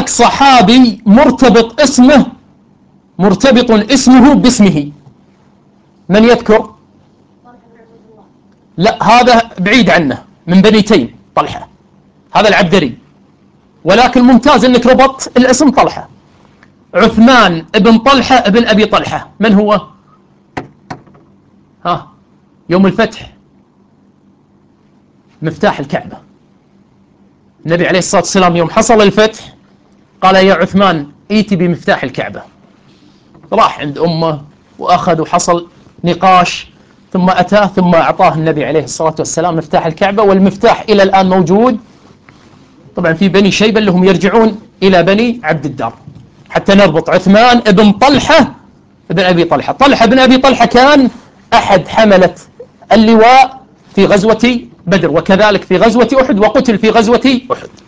لك صحابي مرتبط اسمه باسمه، من يذكر؟ لا، هذا بعيد عنه، من بني تيم طلحة، هذا العبدري، ولكن ممتاز انك ربطت الاسم طلحة. عثمان ابن طلحة ابن ابي طلحة، من هو؟ يوم الفتح مفتاح الكعبة. النبي عليه الصلاة والسلام يوم حصل الفتح قال يا عثمان ائت بمفتاح الكعبة، راح عند أمه وأخذ وحصل نقاش، ثم أتاه ثم أعطاه النبي عليه الصلاة والسلام مفتاح الكعبة. والمفتاح إلى الآن موجود طبعا في بني شيبة اللي هم يرجعون إلى بني عبد الدار، حتى نربط عثمان ابن طلحة ابن أبي طلحة. طلحة بن أبي طلحة كان أحد حملة اللواء في غزوة بدر، وكذلك في غزوة أحد، وقتل في غزوة أحد.